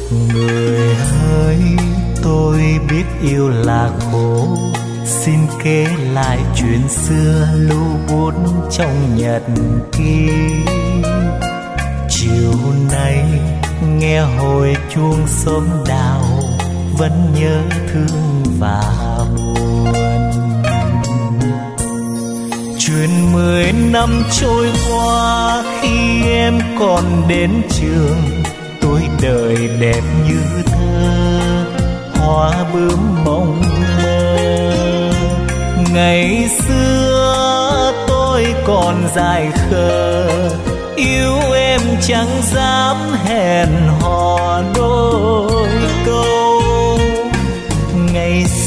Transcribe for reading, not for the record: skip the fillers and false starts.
Người ơi, tôi biết yêu là khổ, xin kể lại chuyện xưa lưu bút trong nhật ký. Chiều nay nghe hồi chuông xóm đào, vẫn nhớ thương và buồn. Chuyện 10 năm trôi qua, khi em còn đến trường, tôi đời đẹp như thơ, hoa bướm mộng mơ. Ngày xưa tôi còn dại khờ, yêu em chẳng dám hẹn hò đôi câu. Ngày